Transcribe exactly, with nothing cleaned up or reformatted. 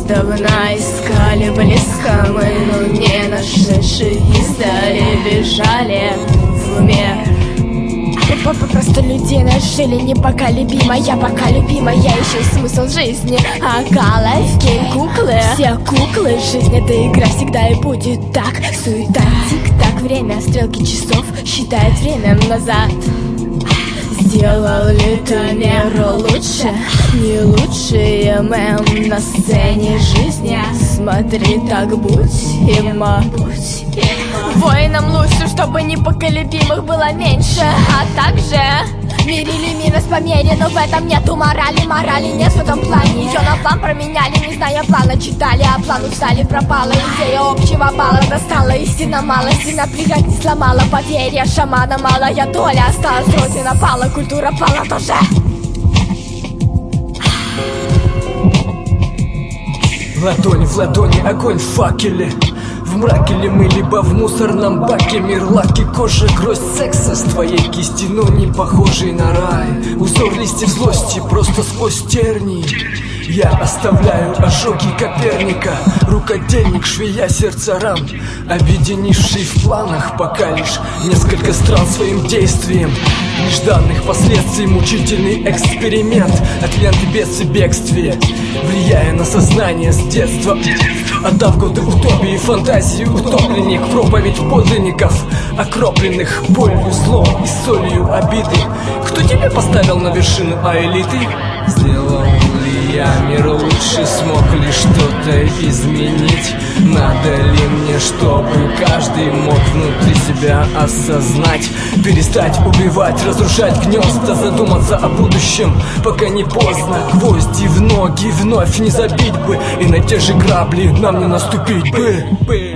Издавна искали близко мы, но не нашедшие издали бежали в уме. Просто людей нажили непоколебимая, пока любимая ищет смысл жизни. А галочки, куклы, все куклы. Жизнь — это игра, всегда и будет так. Суета, тик-так, время, стрелки часов считает время назад. Сделал ли ты мир лучше? Не лучшие мы на сцене жизни. Смотри, так будь има, будь има. Воинам лучше, чтобы непоколебимых было меньше. А также мерили минус по мере, но в этом нету морали. Морали нет в этом плане. Ее на план променяли, не зная плана. Читали, а план устали, пропала идея общего балла. Достала истина мало, сильно преград не сломала. Поверье шамана, малая доля осталась. Родина пала, культура пала тоже. Ладонь в ладони, огонь в факеле. В мраке ли мы, либо в мусорном баке. Мир, лаки, кожа, гроздь секса с твоей кисти, но не похожий на рай. Узор листьев злости просто сквозь тернии. Я оставляю ожоги Коперника. Рукодельник, швея сердца ран, объединивший в планах пока лишь несколько стран своим действием. Нежданных последствий мучительный эксперимент от ленты бед и бегствия, влияя на сознание с детства. Отдав годы утопии, фантазии, утопленник, проповедь подлинников, окропленных болью, злом и солью обиды. Кто тебя поставил на вершину, а элиты? Сделал ли я мир лучше, смог ли что-то изменить? Надо ли мне, чтобы каждый мог внутри себя осознать? Перестать убивать, разрушать гнезда, задуматься о будущем, пока не поздно. Гвозди в ноги вновь не забить бы, и на те же грабли нам не наступить бы.